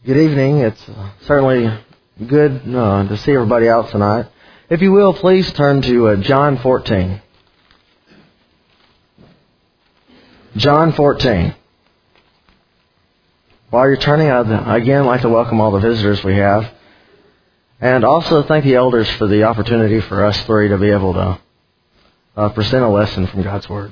Good evening. It's certainly good to see everybody out tonight. If you will, please turn to John 14. John 14. While you're turning, I'd again like to welcome all the visitors we have. And also thank the elders for the opportunity for us three to be able to present a lesson from God's Word.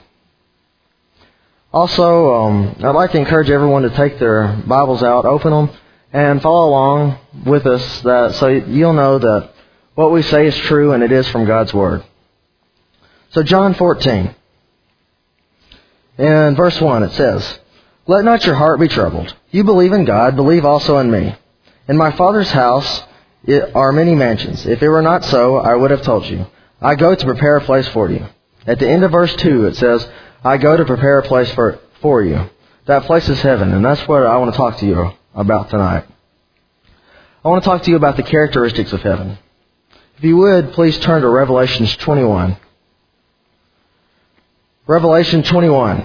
Also, I'd like to encourage everyone to take their Bibles out, open them, and follow along with us so you'll know that what we say is true and it is from God's Word. So John 14. In verse 1 it says, "Let not your heart be troubled. You believe in God, believe also in me. In my Father's house are many mansions. If it were not so, I would have told you. I go to prepare a place for you." At the end of verse 2 it says, "I go to prepare a place for you." That place is heaven, and that's what I want to talk to you about tonight. I want to talk to you about the characteristics of heaven. If you would, please turn to Revelation 21. Revelation 21.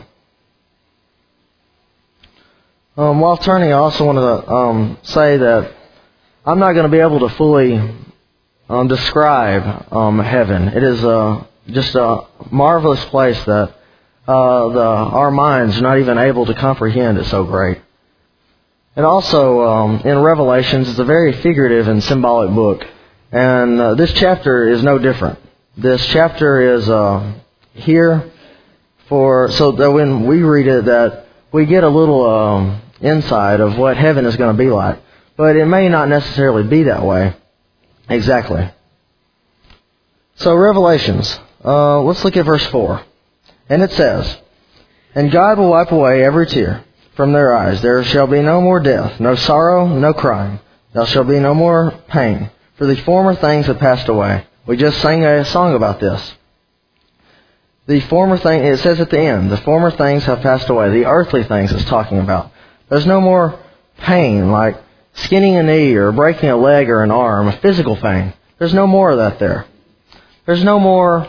While turning, I also want to say that I'm not going to be able to fully describe heaven. It is just a marvelous place that our minds are not even able to comprehend. It's so great. And also, in Revelations, it's a very figurative and symbolic book. And this chapter is no different. This chapter is here so that when we read it, that we get a little insight of what heaven is going to be like. But it may not necessarily be that way exactly. So Revelations, let's look at verse 4. And it says, "And God will wipe away every tear from their eyes. There shall be no more death, no sorrow, no crying. There shall be no more pain, for the former things have passed away." We just sang a song about this. The former thing, it says at the end, the former things have passed away. The earthly things it's talking about. There's no more pain like skinning a knee or breaking a leg or an arm, a physical pain. There's no more of that there. There's no more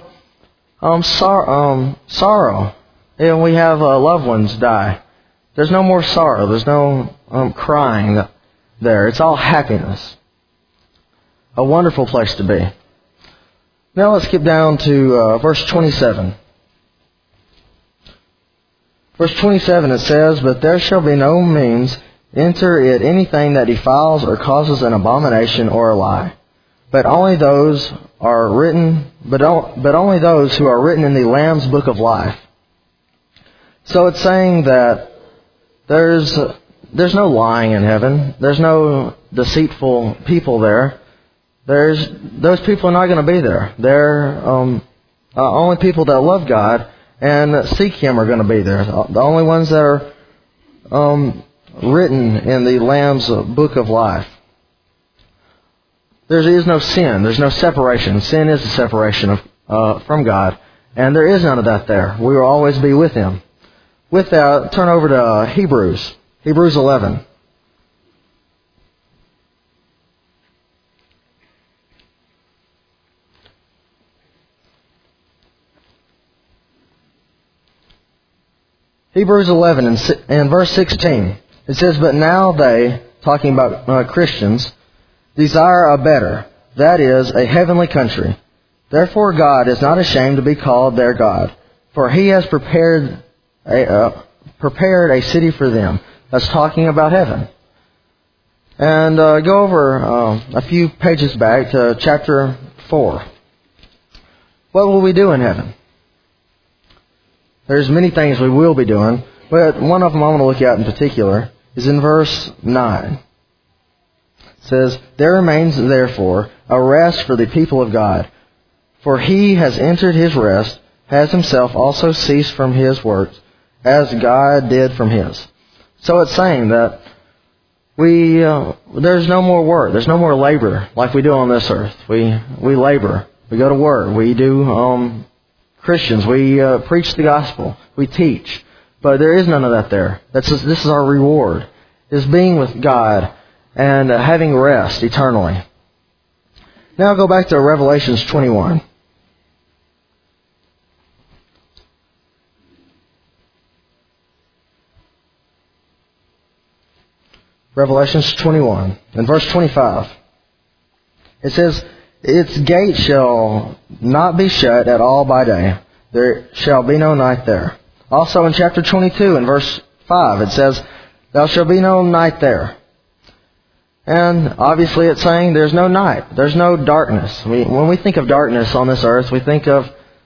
sorrow. We have loved ones die. There's no more sorrow. There's no crying there. It's all happiness. A wonderful place to be. Now let's skip down to verse 27. Verse 27 it says, "But there shall be no means enter it anything that defiles or causes an abomination or a lie, but only those are written, but only those who are written in the Lamb's book of life." So it's saying that there's no lying in heaven. There's no deceitful people there. Those people are not going to be there. They're only people that love God and seek Him are going to be there. The only ones that are written in the Lamb's book of life. There is no sin. There's no separation. Sin is a separation from God, and there is none of that there. We will always be with Him. With that, turn over to Hebrews 11. Hebrews 11 and verse 16. It says, "But now they," talking about Christians, "desire a better, that is, a heavenly country. Therefore God is not ashamed to be called their God, for He has prepared a city for them." That's talking about heaven. And go over a few pages back to chapter 4. What will we do in heaven? There's many things we will be doing, but one of them I want to look at in particular is in verse 9. It says, "There remains therefore a rest for the people of God. For he has entered his rest, has himself also ceased from his works, as God did from his." So it's saying that there's no more work, there's no more labor like we do on this earth. We labor, we go to work, we do Christians, we preach the gospel, we teach, but there is none of that there. This is our reward, is being with God and having rest eternally. Now go back to Revelations 21. Revelation 21, in verse 25. It says, its gate shall not be shut at all by day. There shall be no night there. Also in chapter 22, in verse 5, it says, there shall be no night there. And obviously it's saying there's no night. There's no darkness. When we think of darkness on this earth, we think of,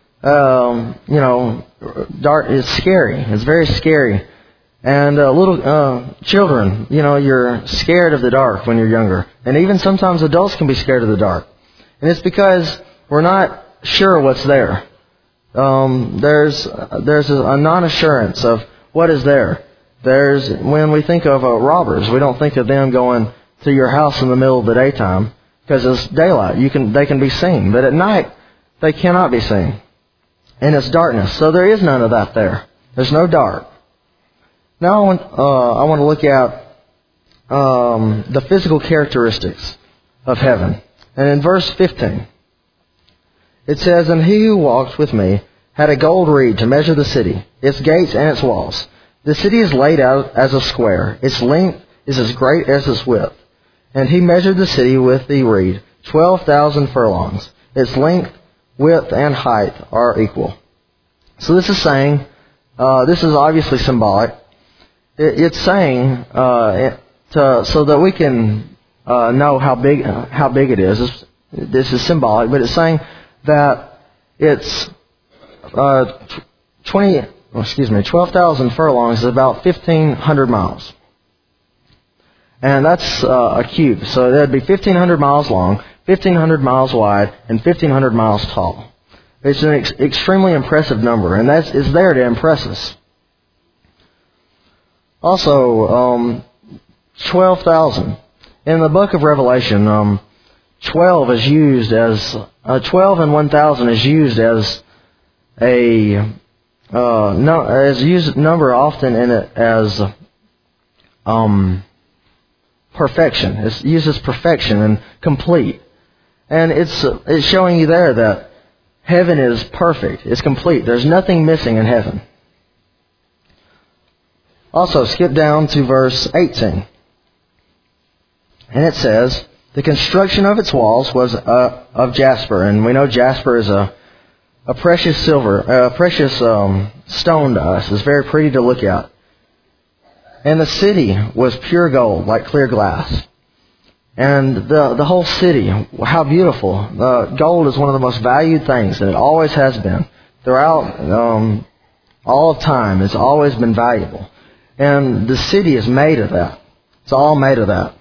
dark is scary. It's very scary. And little children, you're scared of the dark when you're younger. And even sometimes adults can be scared of the dark. And it's because we're not sure what's there. There's a non-assurance of what is there. When we think of robbers, we don't think of them going to your house in the middle of the daytime because it's daylight. They can be seen. But at night, they cannot be seen. And it's darkness. So there is none of that there. There's no dark. Now I want to look at the physical characteristics of heaven. And in verse 15, it says, and he who walked with me had a gold reed to measure the city, its gates and its walls. The city is laid out as a square. Its length is as great as its width. And he measured the city with the reed, 12,000 furlongs. Its length, width, and height are equal. So this is saying, this is obviously symbolic. It's saying so that we can know how big it is. This is symbolic, but it's saying that it's 12,000 furlongs is about 1,500 miles, and that's a cube. So that'd be 1,500 miles long, 1,500 miles wide, and 1,500 miles tall. It's an extremely impressive number, and it's there to impress us. Also, 12,000. In the book of Revelation, 12 is used as 12 and 1,000 is used as a number often in it as perfection. It's used as perfection and complete, and it's showing you there that heaven is perfect. It's complete. There's nothing missing in heaven. Also, skip down to verse 18. And it says, the construction of its walls was of jasper. And we know jasper is a precious stone to us. It's very pretty to look at. And the city was pure gold, like clear glass. And the whole city, how beautiful. Gold is one of the most valued things, and it always has been. Throughout all of time, it's always been valuable. And the city is made of that. It's all made of that.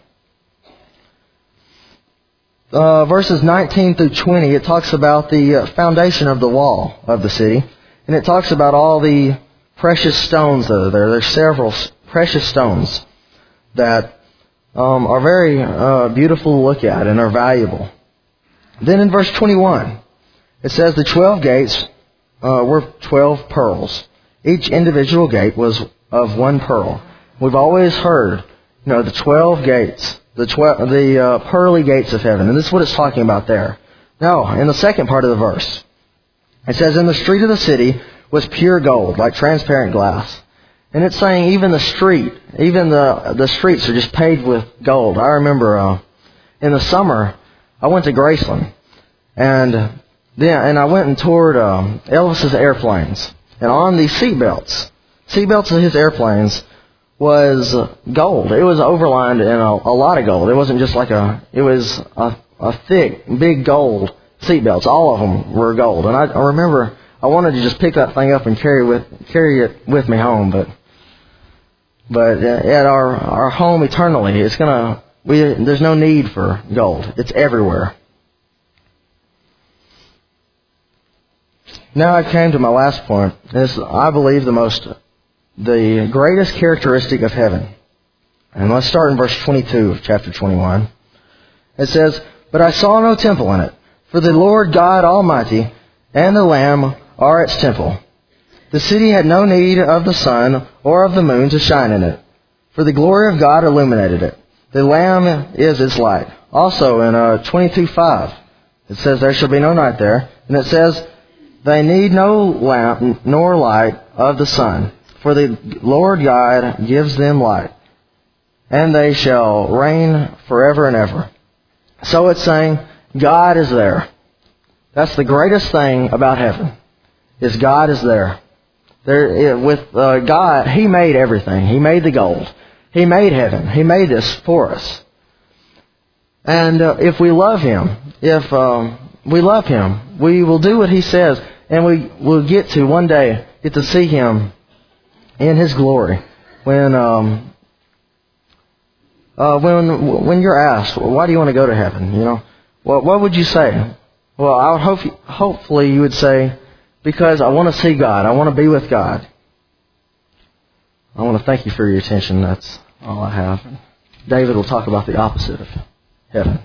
Verses 19 through 20, it talks about the foundation of the wall of the city. And it talks about all the precious stones that are there. There's several precious stones that are very beautiful to look at and are valuable. Then in verse 21, it says the 12 gates were 12 pearls. Each individual gate was of one pearl. We've always heard, the 12 gates, the pearly gates of heaven. And this is what it's talking about there. Now, in the second part of the verse, it says, in the street of the city was pure gold, like transparent glass. And it's saying even the streets are just paved with gold. I remember in the summer, I went to Graceland. And I went and toured Elvis's airplanes. And on these seatbelts of his airplanes was gold. It was overlined in a lot of gold. It wasn't just it was a thick, big gold seatbelts. All of them were gold. And I remember I wanted to just pick that thing up and carry it with me home. But at our home eternally, there's no need for gold. It's everywhere. Now I came to my last point. It's, I believe, the greatest characteristic of heaven. And let's start in verse 22 of chapter 21. It says, but I saw no temple in it, for the Lord God Almighty and the Lamb are its temple. The city had no need of the sun or of the moon to shine in it, for the glory of God illuminated it. The Lamb is its light. Also in 22:5, it says, there shall be no night there. And it says, they need no lamp nor light of the sun, for the Lord God gives them light, and they shall reign forever and ever. So it's saying God is there. That's the greatest thing about heaven, is God is there. With God, He made everything. He made the gold. He made heaven. He made this for us. And if we love Him, we will do what He says, and we will get to one day get to see Him in His glory. When you're asked, why do you want to go to heaven? What would you say? Well, I would hopefully you would say, because I want to see God. I want to be with God. I want to thank you for your attention. That's all I have. David will talk about the opposite of heaven.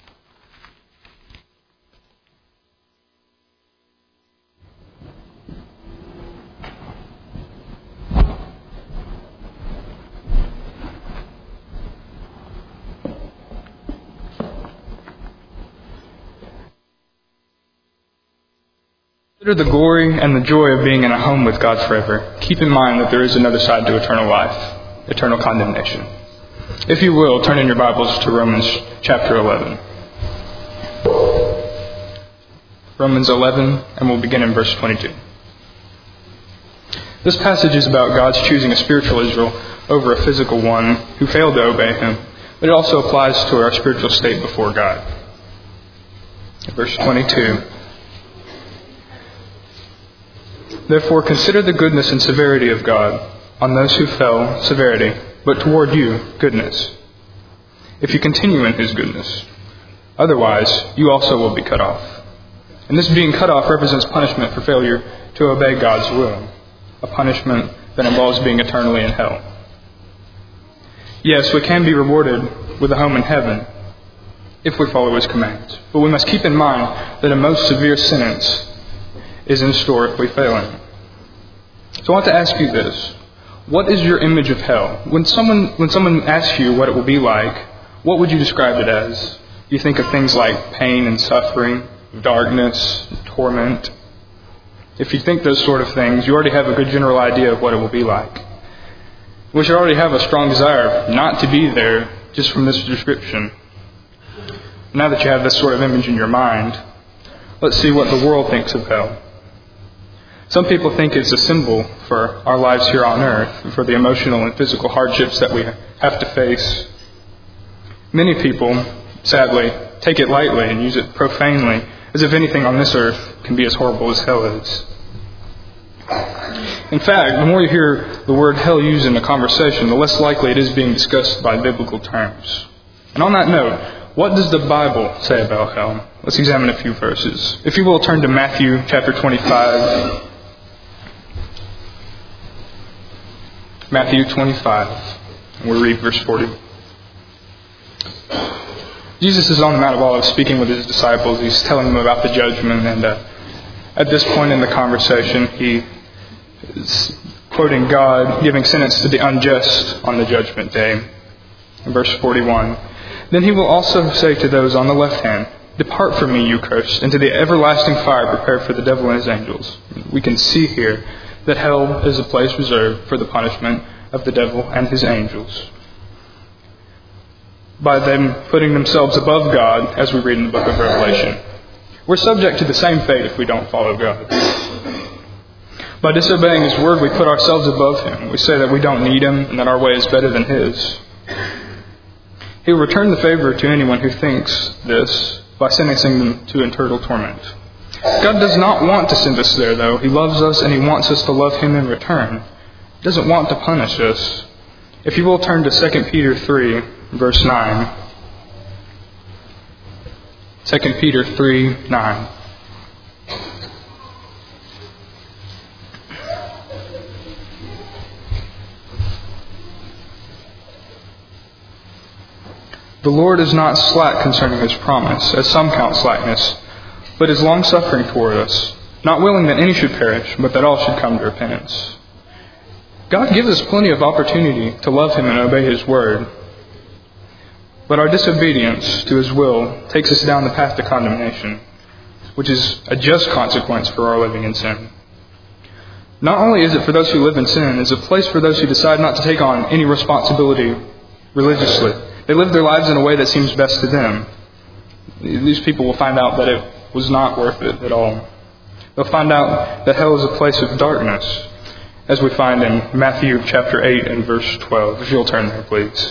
Consider the glory and the joy of being in a home with God forever. Keep in mind that there is another side to eternal life, eternal condemnation. If you will, turn in your Bibles to Romans chapter 11. Romans 11, and we'll begin in verse 22. This passage is about God's choosing a spiritual Israel over a physical one who failed to obey Him, but it also applies to our spiritual state before God. Verse 22. Therefore consider the goodness and severity of God. On those who fell, severity, but toward you, goodness, if you continue in His goodness. Otherwise, you also will be cut off. And this being cut off represents punishment for failure to obey God's will, a punishment that involves being eternally in hell. Yes, we can be rewarded with a home in heaven if we follow His commands. But we must keep in mind that a most severe sentence is in store if we fail Him. So I want to ask you this. What is your image of hell? When someone asks you what it will be like, what would you describe it as? You think of things like pain and suffering, darkness, torment. If you think those sort of things, you already have a good general idea of what it will be like. We should already have a strong desire not to be there just from this description. Now that you have this sort of image in your mind, let's see what the world thinks of hell. Some people think it's a symbol for our lives here on earth, for the emotional and physical hardships that we have to face. Many people, sadly, take it lightly and use it profanely, as if anything on this earth can be as horrible as hell is. In fact, the more you hear the word hell used in a conversation, the less likely it is being discussed by biblical terms. And on that note, what does the Bible say about hell? Let's examine a few verses. If you will, turn to Matthew chapter 25. Matthew 25, and we'll read verse 40. Jesus is on the Mount of Olives speaking with His disciples. He's telling them about the judgment, and at this point in the conversation, He is quoting God, giving sentence to the unjust on the judgment day. In verse 41, then He will also say to those on the left hand, depart from me, you cursed, into the everlasting fire prepared for the devil and his angels. We can see here that hell is a place reserved for the punishment of the devil and his angels, by them putting themselves above God, as we read in the book of Revelation. We're subject to the same fate if we don't follow God. By disobeying His word, we put ourselves above Him. We say that we don't need Him and that our way is better than His. He will return the favor to anyone who thinks this by sentencing them to eternal torment. God does not want to send us there, though. He loves us and He wants us to love Him in return. He doesn't want to punish us. If you will turn to 2 Peter 3, verse 9. 2 Peter 3, 9. The Lord is not slack concerning His promise, as some count slackness, but is long-suffering toward us, not willing that any should perish, but that all should come to repentance. God gives us plenty of opportunity to love Him and obey His word, but our disobedience to His will takes us down the path to condemnation, which is a just consequence for our living in sin. Not only is it for those who live in sin, it is a place for those who decide not to take on any responsibility religiously. They live their lives in a way that seems best to them. These people will find out that it was not worth it at all. They'll find out that hell is a place of darkness, as we find in Matthew chapter 8 and verse 12. If you'll turn there, please.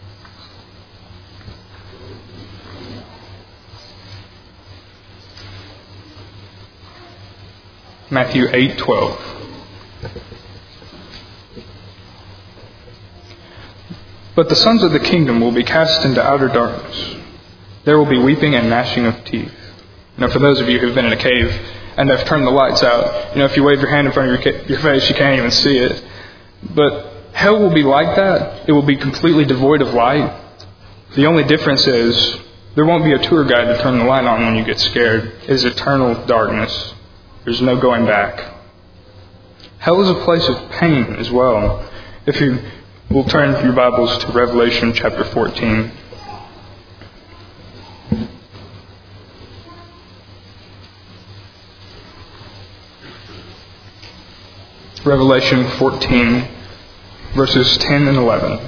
Matthew 8:12. But the sons of the kingdom will be cast into outer darkness. There will be weeping and gnashing of teeth. For those of you who've been in a cave and they've turned the lights out, if you wave your hand in front of your face, you can't even see it. But hell will be like that. It will be completely devoid of light. The only difference is there won't be a tour guide to turn the light on when you get scared. It is eternal darkness. There's no going back. Hell is a place of pain as well. If you will turn your Bibles to Revelation chapter 14. Revelation 14, verses 10 and 11.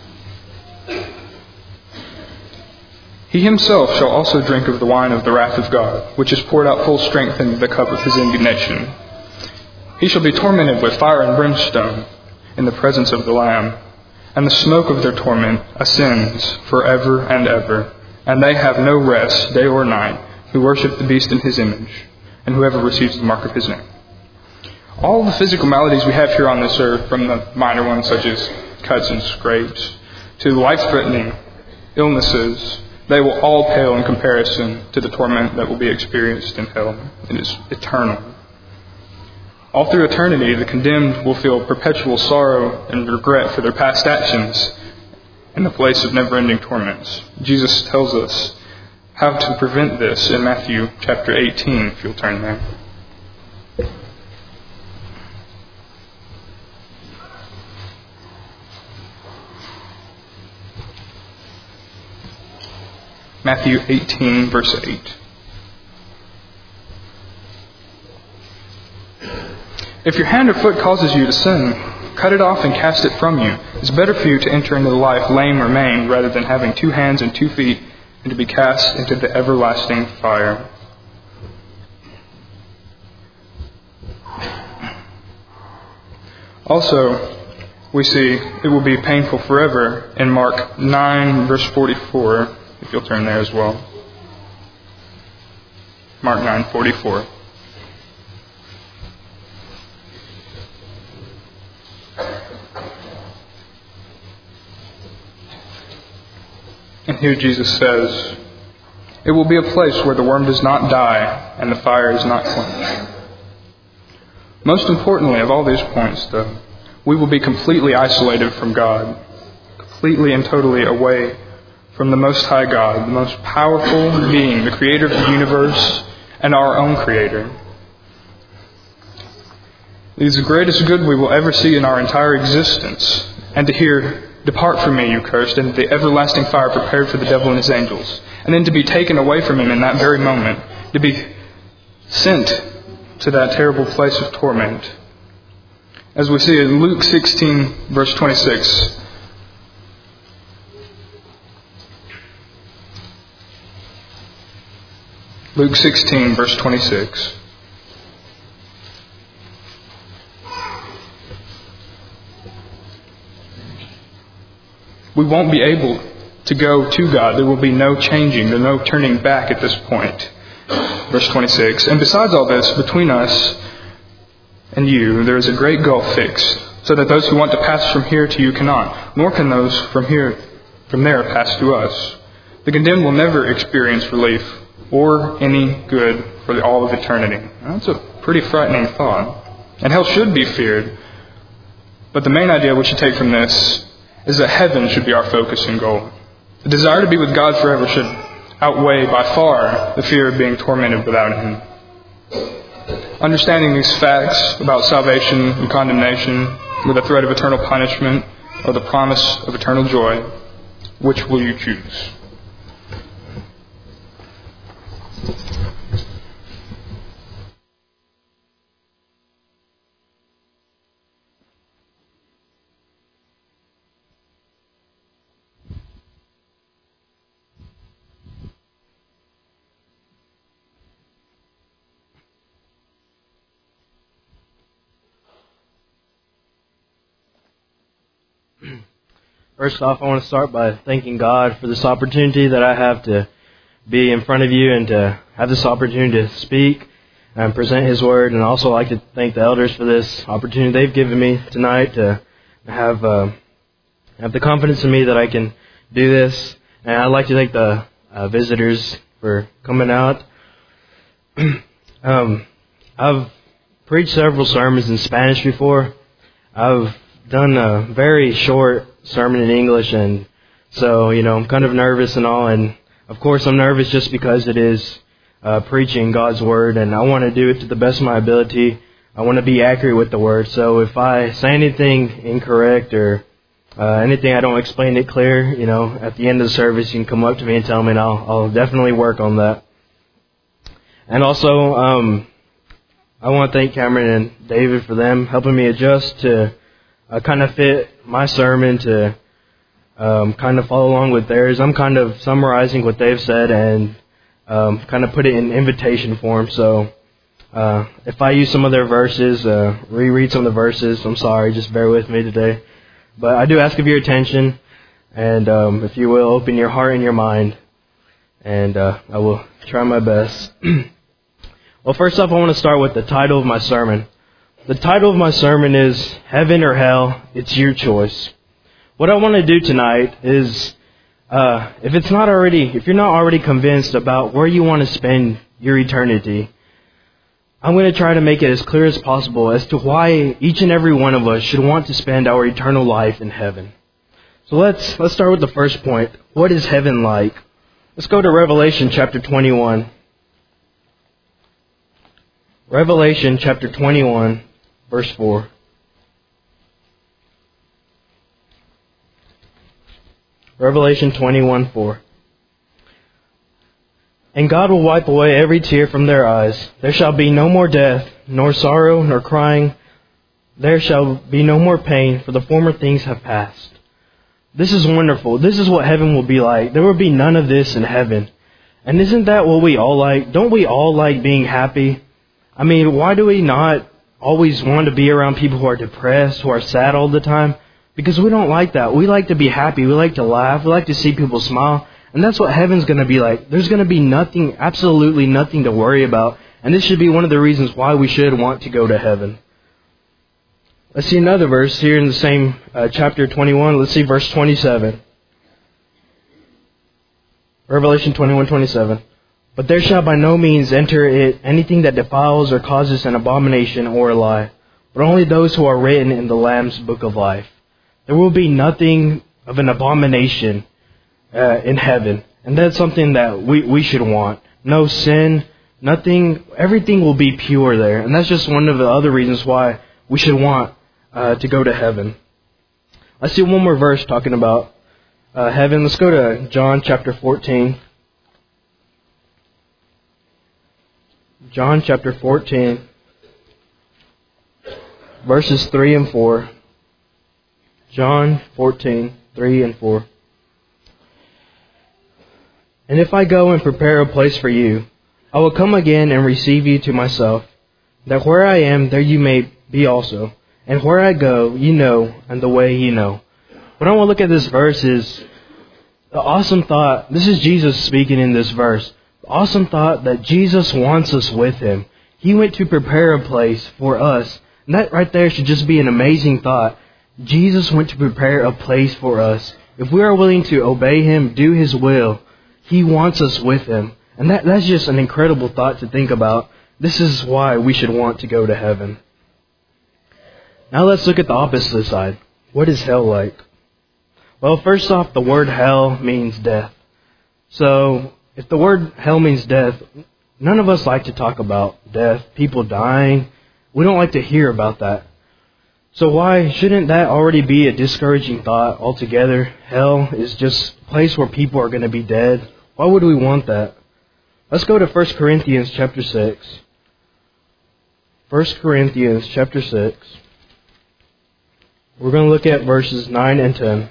He himself shall also drink of the wine of the wrath of God, which is poured out full strength into the cup of his indignation. He shall be tormented with fire and brimstone in the presence of the Lamb, and the smoke of their torment ascends forever and ever. And they have no rest, day or night, who worship the beast in his image, and whoever receives the mark of his name. All the physical maladies we have here on this earth, from the minor ones such as cuts and scrapes, to life-threatening illnesses, they will all pale in comparison to the torment that will be experienced in hell. It is eternal. All through eternity, the condemned will feel perpetual sorrow and regret for their past actions in the place of never-ending torments. Jesus tells us how to prevent this in Matthew chapter 18, if you'll turn there. Matthew 18, verse 8. If your hand or foot causes you to sin, cut it off and cast it from you. It's better for you to enter into life lame or maimed rather than having 2 hands and 2 feet and to be cast into the everlasting fire. Also, we see it will be painful forever in Mark 9, verse 44. If you'll turn there as well. Mark 9:44. And here Jesus says, it will be a place where the worm does not die and the fire is not quenched. Most importantly of all these points, though, we will be completely isolated from God, completely and totally away from the Most High God, the most powerful being, the creator of the universe, and our own creator. It is the greatest good we will ever see in our entire existence, and to hear, "Depart from me, you cursed," into the everlasting fire prepared for the devil and his angels, and then to be taken away from him in that very moment, to be sent to that terrible place of torment. As we see in Luke 16, verse 26, Luke 16, verse 26. We won't be able to go to God. There will be no changing. There's no turning back at this point. Verse 26. And besides all this, between us and you, there is a great gulf fixed, so that those who want to pass from here to you cannot, nor can those from there pass to us. The condemned will never experience relief or any good for all of eternity. That's a pretty frightening thought. And hell should be feared. But the main idea we should take from this is that heaven should be our focus and goal. The desire to be with God forever should outweigh by far the fear of being tormented without Him. Understanding these facts about salvation and condemnation with the threat of eternal punishment or the promise of eternal joy, which will you choose? First off, I want to start by thanking God for this opportunity that I have to be in front of you and to have this opportunity to speak and present His Word. And also like to thank the elders for this opportunity they've given me tonight to have the confidence in me that I can do this. And I'd like to thank the visitors for coming out. I've preached several sermons in Spanish before. I've done a very short sermon in English, and so, I'm kind of nervous and all, and of course I'm nervous just because it is preaching God's Word, and I want to do it to the best of my ability. I want to be accurate with the Word, so if I say anything incorrect or anything I don't explain it clear, at the end of the service you can come up to me and tell me, and I'll definitely work on that. And also, I want to thank Cameron and David for them helping me adjust to kind of fit my sermon to kind of follow along with theirs. I'm kind of summarizing what they've said and kind of put it in invitation form. So if I use some of their verses, reread some of the verses, I'm sorry, just bear with me today. But I do ask of your attention, and if you will, open your heart and your mind, and I will try my best. Well, first off, I want to start with the title of my sermon. The title of my sermon is Heaven or Hell, It's Your Choice. What I want to do tonight is, if you're not already convinced about where you want to spend your eternity, I'm going to try to make it as clear as possible as to why each and every one of us should want to spend our eternal life in heaven. So let's start with the first point. What is heaven like? Let's go to Revelation chapter 21. Revelation chapter 21, verse 4. Revelation 21:4. And God will wipe away every tear from their eyes. There shall be no more death, nor sorrow, nor crying. There shall be no more pain, for the former things have passed. This is wonderful. This is what heaven will be like. There will be none of this in heaven. And isn't that what we all like? Don't we all like being happy? I mean, why do we not always want to be around people who are depressed, who are sad all the time? Because we don't like that. We like to be happy. We like to laugh. We like to see people smile. And that's what heaven's going to be like. There's going to be nothing, absolutely nothing to worry about. And this should be one of the reasons why we should want to go to heaven. Let's see another verse here in the same chapter 21. Let's see verse 27. Revelation 21:27. But there shall by no means enter it anything that defiles or causes an abomination or a lie, but only those who are written in the Lamb's book of life. There will be nothing of an abomination in heaven. And that's something that we should want. No sin, nothing, everything will be pure there. And that's just one of the other reasons why we should want to go to heaven. Let's see one more verse talking about heaven. Let's go to John chapter 14. John chapter 14, verses 3 and 4. John 14, 3 and 4. And if I go and prepare a place for you, I will come again and receive you to myself, that where I am, there you may be also. And where I go, you know, and the way you know. What I want to look at this verse is the awesome thought. This is Jesus speaking in this verse. The awesome thought that Jesus wants us with Him. He went to prepare a place for us. And that right there should just be an amazing thought. Jesus went to prepare a place for us. If we are willing to obey Him, do His will, He wants us with Him. And that's just an incredible thought to think about. This is why we should want to go to heaven. Now let's look at the opposite side. What is hell like? Well, first off, the word hell means death. So, if the word hell means death, none of us like to talk about death, people dying. We don't like to hear about that. So why shouldn't that already be a discouraging thought altogether? Hell is just a place where people are going to be dead. Why would we want that? Let's go to 1 Corinthians chapter 6. 1 Corinthians chapter 6. We're going to look at verses 9 and 10.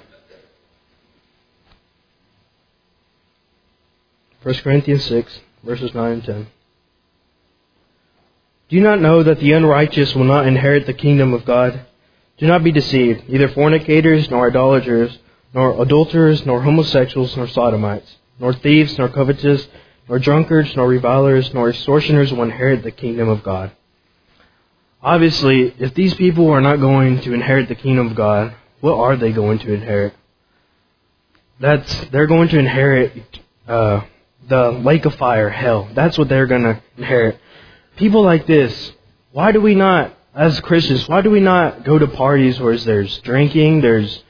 1 Corinthians 6, verses 9 and 10. Do you not know that the unrighteous will not inherit the kingdom of God? Do not be deceived. Neither fornicators, nor idolaters, nor adulterers, nor homosexuals, nor sodomites, nor thieves, nor covetous, nor drunkards, nor revilers, nor extortioners will inherit the kingdom of God. Obviously, if these people are not going to inherit the kingdom of God, what are they going to inherit? They're going to inherit the lake of fire, hell. That's what they're going to inherit. People like this, why do we not, as Christians, why do we not go to parties where there's drinking, there's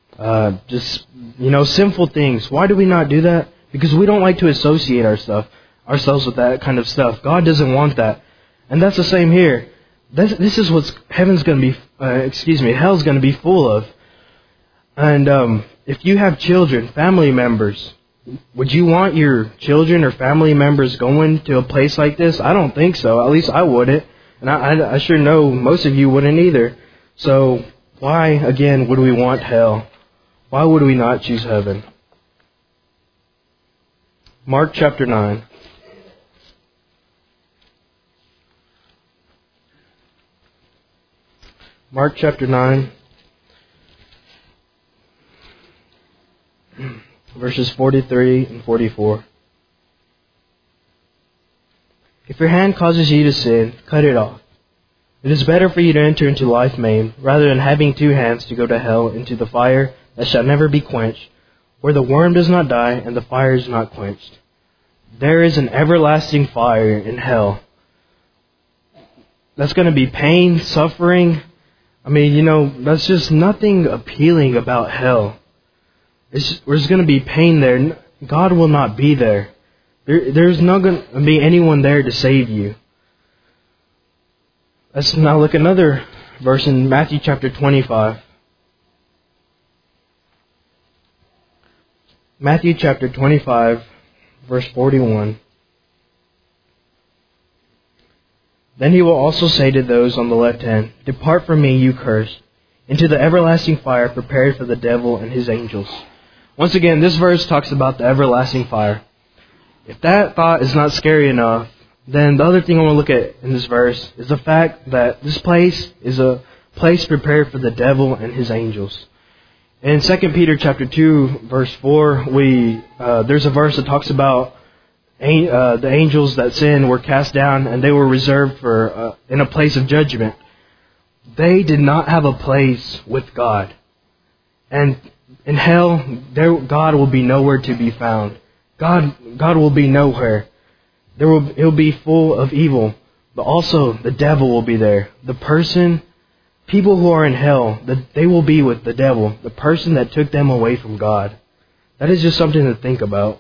sinful things? Why do we not do that? Because we don't like to associate ourselves with that kind of stuff. God doesn't want that. And that's the same here. This is what hell's going to be full of. And if you have children, family members, would you want your children or family members going to a place like this? I don't think so. At least I wouldn't. And I sure know most of you wouldn't either. So why, again, would we want hell? Why would we not choose heaven? Mark chapter 9. Mark chapter 9, verses 43 and 44. If your hand causes you to sin, cut it off. It is better for you to enter into life maimed, rather than having two hands to go to hell, into the fire that shall never be quenched, where the worm does not die and the fire is not quenched. There is an everlasting fire in hell. That's going to be pain, suffering. I mean, that's just nothing appealing about hell. There's going to be pain there. God will not be there. There's not going to be anyone there to save you. Let's now look at another verse in Matthew chapter 25. Matthew chapter 25, verse 41. Then he will also say to those on the left hand, Depart from me, you cursed, into the everlasting fire prepared for the devil and his angels. Once again, this verse talks about the everlasting fire. If that thought is not scary enough, then the other thing I want to look at in this verse is the fact that this place is a place prepared for the devil and his angels. In 2 Peter chapter 2, verse 4, there's a verse that talks about the angels that sinned were cast down and they were reserved for in a place of judgment. They did not have a place with God. And in hell, God will be nowhere to be found. God will be nowhere. It will be full of evil. But also the devil will be there. People who are in hell, they will be with the devil, the person that took them away from God. That is just something to think about.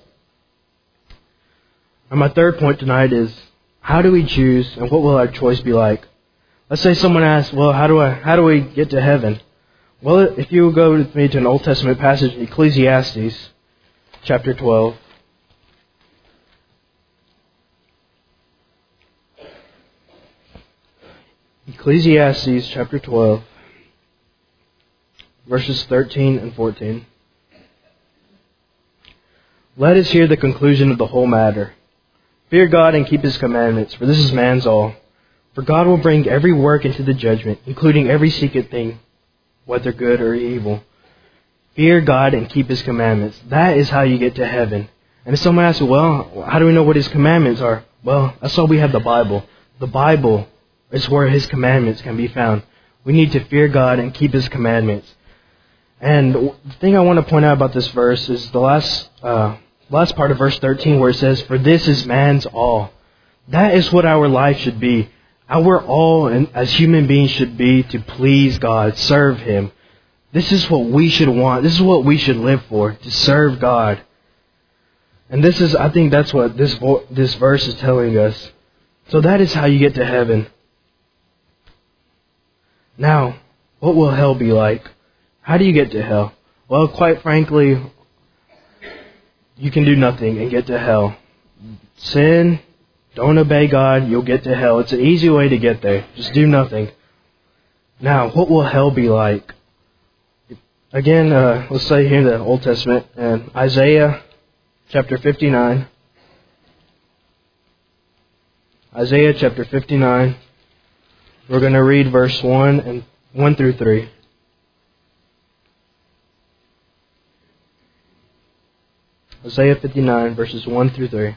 And my third point tonight is, how do we choose and what will our choice be like? Let's say someone asks, well, how do we get to heaven? Well, if you go with me to an Old Testament passage, Ecclesiastes chapter 12. Ecclesiastes chapter 12, verses 13 and 14. Let us hear the conclusion of the whole matter. Fear God and keep His commandments, for this is man's all. For God will bring every work into the judgment, including every secret thing, whether good or evil. Fear God and keep His commandments. That is how you get to heaven. And if someone asks, well, how do we know what His commandments are? Well, that's why we have the Bible. The Bible is where His commandments can be found. We need to fear God and keep His commandments. And the thing I want to point out about this verse is the last part of verse 13 where it says, for this is man's all. That is what our life should be. Our all as human beings should be to please God, serve Him. This is what we should want. This is what we should live for, to serve God. And I think that's what this verse is telling us. So that is how you get to heaven. Now, what will hell be like? How do you get to hell? Well, quite frankly, you can do nothing and get to hell. Sin, don't obey God, you'll get to hell. It's an easy way to get there. Just do nothing. Now, what will hell be like? Again, let's say here in the Old Testament, and Isaiah chapter 59. Isaiah chapter 59. We're going to read verse 1 through 3. Isaiah 59, verses 1 through 3.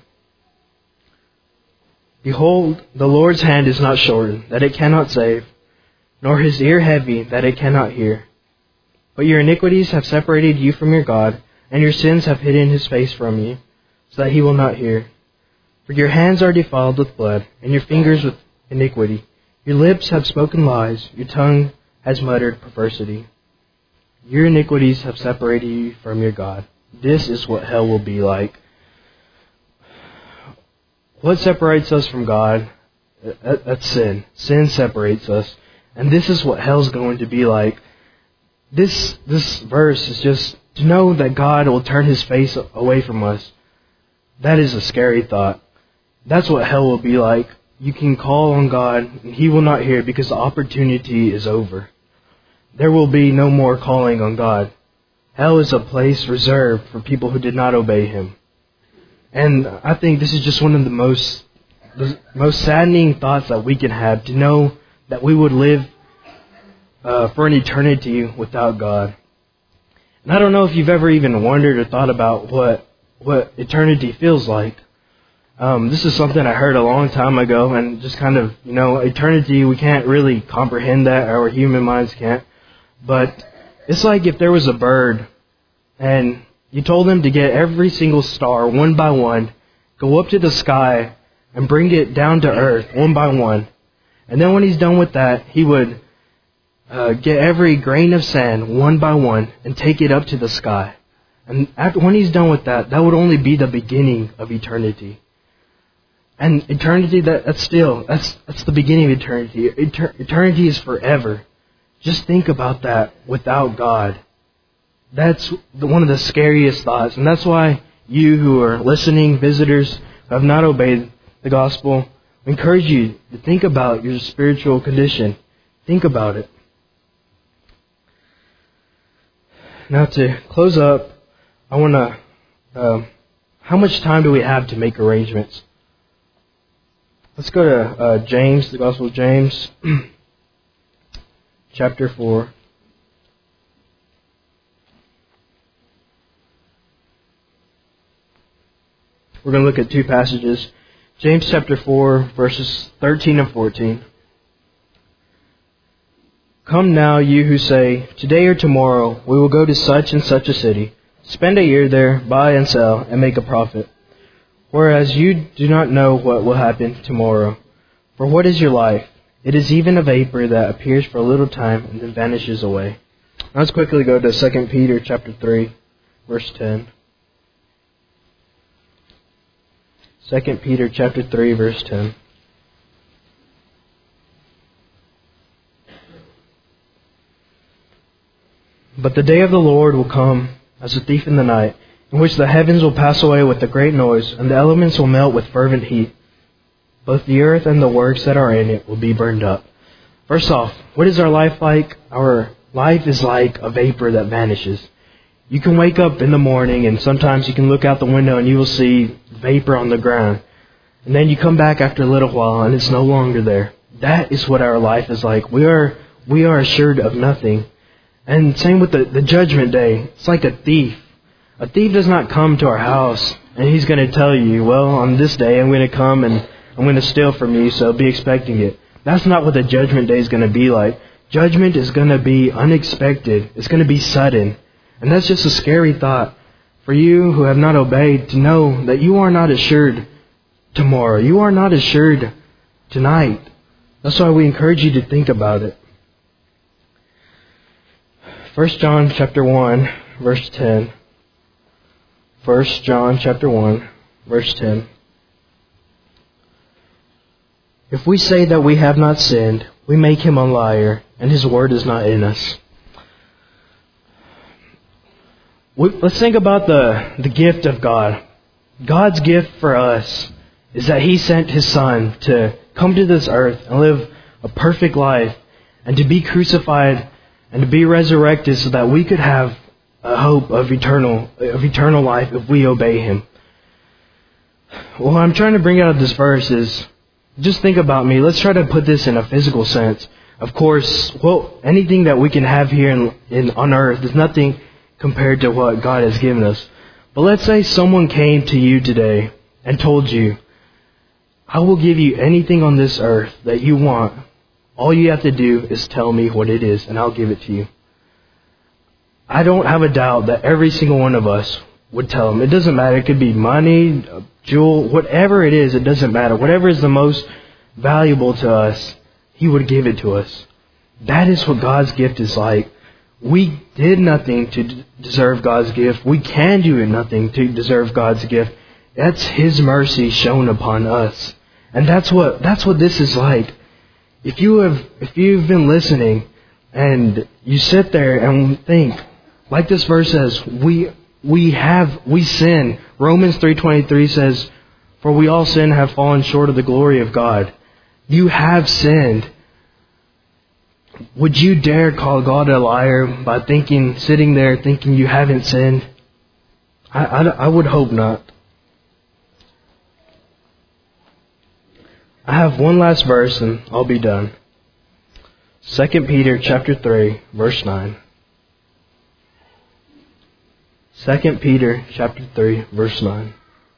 Behold, the Lord's hand is not shortened, that it cannot save, nor his ear heavy, that it cannot hear. But your iniquities have separated you from your God, and your sins have hidden his face from you, so that he will not hear. For your hands are defiled with blood, and your fingers with iniquity. Your lips have spoken lies, your tongue has muttered perversity. Your iniquities have separated you from your God. This is what hell will be like. What separates us from God? That's sin. Sin separates us. And this is what hell's going to be like. This verse is just to know that God will turn his face away from us. That is a scary thought. That's what hell will be like. You can call on God and he will not hear because the opportunity is over. There will be no more calling on God. Hell is a place reserved for people who did not obey him. And I think this is just one of the most saddening thoughts that we can have, to know that we would live for an eternity without God. And I don't know if you've ever even wondered or thought about what eternity feels like. This is something I heard a long time ago, and just kind of, eternity, we can't really comprehend that, our human minds can't. But it's like if there was a bird, and you told him to get every single star one by one, go up to the sky, and bring it down to earth one by one. And then when he's done with that, he would get every grain of sand one by one and take it up to the sky. And when he's done with that, that would only be the beginning of eternity. And eternity, that's the beginning of eternity. Eternity is forever. Just think about that without God. That's one of the scariest thoughts. And that's why you who are listening, visitors who have not obeyed the gospel, I encourage you to think about your spiritual condition. Think about it. Now to close up, I want to, how much time do we have to make arrangements? Let's go to James, the Gospel of James, chapter 4. We're going to look at two passages. James chapter 4, verses 13 and 14. Come now, you who say, today or tomorrow we will go to such and such a city, spend a year there, buy and sell, and make a profit. Whereas you do not know what will happen tomorrow. For what is your life? It is even a vapor that appears for a little time and then vanishes away. Now let's quickly go to 2 Peter chapter 3, verse 10. 2 Peter chapter 3, verse 10. But the day of the Lord will come as a thief in the night, in which the heavens will pass away with a great noise, and the elements will melt with fervent heat. Both the earth and the works that are in it will be burned up. First off, what is our life like? Our life is like a vapor that vanishes. You can wake up in the morning, and sometimes you can look out the window and you will see vapor on the ground. And then you come back after a little while and it's no longer there. That is what our life is like. We are assured of nothing. And same with the judgment day. It's like a thief. A thief does not come to our house and he's going to tell you, well, on this day I'm going to come and I'm going to steal from you, so be expecting it. That's not what the judgment day is going to be like. Judgment is going to be unexpected. It's going to be sudden. And that's just a scary thought for you who have not obeyed, to know that you are not assured tomorrow. You are not assured tonight. That's why we encourage you to think about it. 1 John chapter 1, verse 10. 1 John chapter 1, verse 10. If we say that we have not sinned, we make him a liar, and his word is not in us. Let's think about the gift of God. God's gift for us is that He sent His Son to come to this earth and live a perfect life, and to be crucified and to be resurrected so that we could have a hope of eternal life if we obey Him. What I'm trying to bring out of this verse is, just think about me. Let's try to put this in a physical sense. Of course, anything that we can have here on earth is nothing compared to what God has given us. But let's say someone came to you today and told you, I will give you anything on this earth that you want. All you have to do is tell me what it is, and I'll give it to you. I don't have a doubt that every single one of us would tell him. It doesn't matter. It could be money, a jewel, whatever it is, it doesn't matter. Whatever is the most valuable to us, he would give it to us. That is what God's gift is like. We did nothing to deserve God's gift. We can do nothing to deserve God's gift. That's His mercy shown upon us. And that's what this is like. If you've been listening and you sit there and think, like this verse says, we sin. Romans 3:23 says, for we all sin and have fallen short of the glory of God. You have sinned. Would you dare call God a liar by sitting there thinking you haven't sinned? I would hope not. I have one last verse and I'll be done. 2 Peter chapter 3, verse 9. 2 Peter chapter 3, verse 9.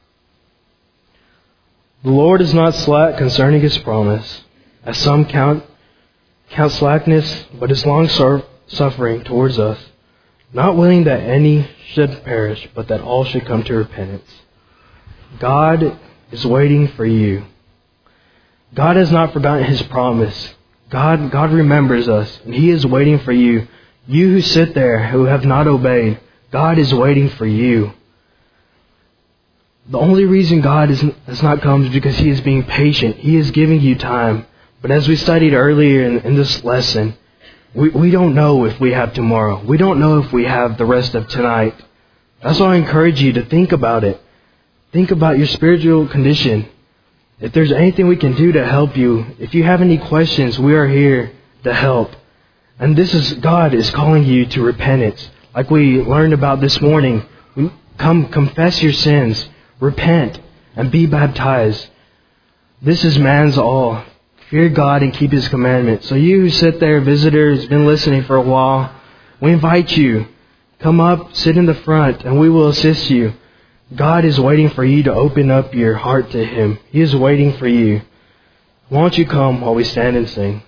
The Lord is not slack concerning His promise, as some count slackness, but is long-suffering towards us, not willing that any should perish, but that all should come to repentance. God is waiting for you. God has not forgotten His promise. God remembers us, and He is waiting for you. You who sit there, who have not obeyed, God is waiting for you. The only reason God has not come is because He is being patient. He is giving you time. But as we studied earlier in this lesson, we don't know if we have tomorrow. We don't know if we have the rest of tonight. That's why I encourage you to think about it. Think about your spiritual condition. If there's anything we can do to help you, if you have any questions, we are here to help. And God is calling you to repentance. Like we learned about this morning, come confess your sins, repent, and be baptized. This is man's all. Fear God and keep His commandments. So you who sit there, visitor, who's been listening for a while, we invite you, come up, sit in the front, and we will assist you. God is waiting for you to open up your heart to Him. He is waiting for you. Why don't you come while we stand and sing?